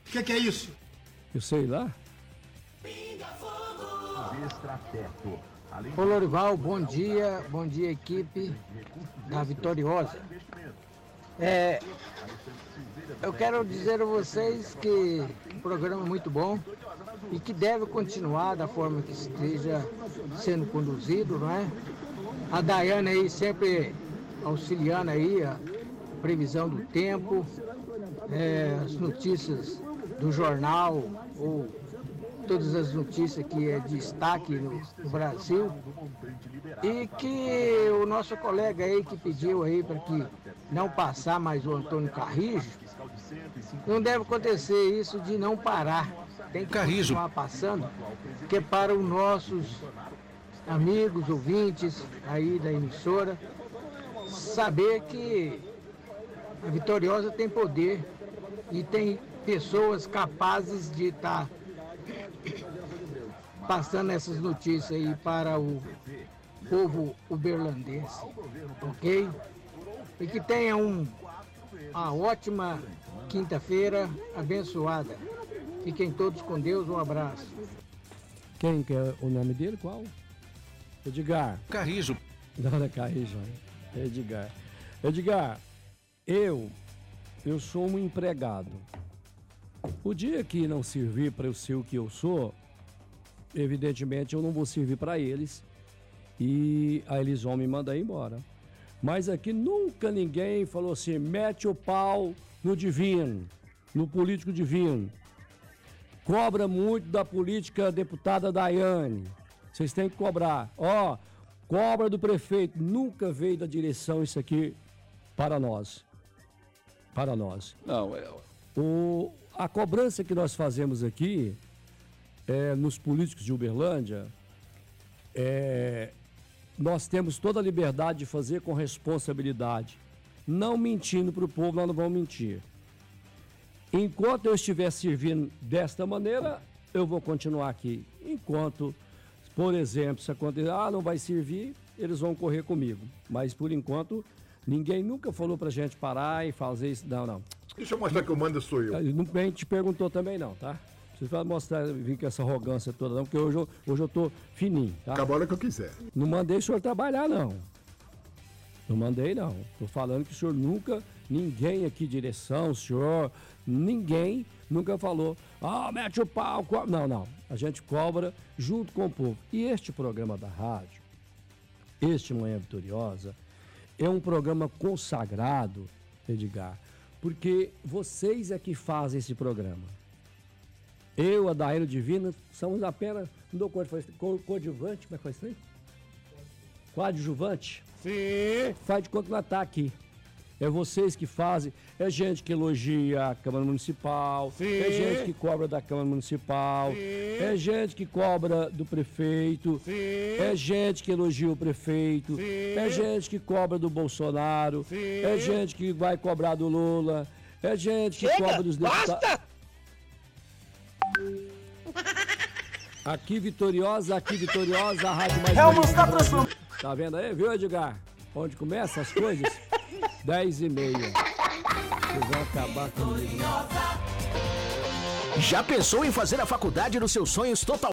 O que é isso? Eu sei lá. Ô Lorival, bom dia equipe da Vitoriosa. Eu quero dizer a vocês que o programa é muito bom e que deve continuar da forma que esteja sendo conduzido, não é? A Daiane aí sempre auxiliando aí a previsão do tempo, as notícias do jornal ou todas as notícias que é destaque no Brasil, e que o nosso colega aí que pediu aí para que não passar mais o Antônio Carrijo, não deve acontecer isso de não parar, tem que continuar passando, que é para os nossos amigos, ouvintes aí da emissora, saber que a Vitoriosa tem poder e tem pessoas capazes de estar passando essas notícias aí para o povo uberlandense, ok? E que tenha uma ótima quinta-feira abençoada. Fiquem todos com Deus, um abraço. Quem que é o nome dele? Qual? Edgar. Carrijo. Não é Carrijo, é Edgar. Edgar, eu sou um empregado. O dia que não servir para eu ser o que eu sou, evidentemente eu não vou servir para eles e aí eles vão me mandar embora. Mas aqui nunca ninguém falou assim, mete o pau no divino, no político divino. Cobra muito da política deputada Daiane. Vocês têm que cobrar. Cobra do prefeito. Nunca veio da direção isso aqui para nós. Para nós. Não, A cobrança que nós fazemos aqui nos políticos de Uberlândia, nós temos toda a liberdade de fazer com responsabilidade. Não mentindo para o povo, nós não vamos mentir. Enquanto eu estiver servindo desta maneira, eu vou continuar aqui. Enquanto, por exemplo, se acontecer, não vai servir, eles vão correr comigo. Mas, por enquanto, ninguém nunca falou pra gente parar e fazer isso. Não. Deixa eu mostrar que o manda sou eu. Ninguém te perguntou também não, tá? Você vai mostrar, vir com essa arrogância toda não, porque hoje eu tô fininho, tá? Acabou a hora que eu quiser. Não mandei o senhor trabalhar, não. Não mandei, não. Tô falando que o senhor nunca, ninguém aqui, direção, o senhor, ninguém nunca falou, mete o pau. Não. A gente cobra junto com o povo. E este programa da rádio, este Manhã Vitoriosa, é um programa consagrado, Edgar, porque vocês é que fazem esse programa. Eu, a Daíra Divina, somos apenas, não dou conta, coadjuvante, como é que faz isso aí? Coadjuvante? Sim. Faz de conta que nós tá aqui. É vocês que fazem, é gente que elogia a Câmara Municipal, Sim. É gente que cobra da Câmara Municipal, Sim. É gente que cobra do prefeito, Sim. É gente que elogia o prefeito, Sim. É gente que cobra do Bolsonaro, Sim. É gente que vai cobrar do Lula, é gente que cobra dos deputados. Aqui Vitoriosa, a rádio mais bonita. Tá vendo aí, viu, Edgar? Onde começa as coisas? 10h30. Vocês vão acabar comigo. Já pensou em fazer a faculdade dos seus sonhos totalmente?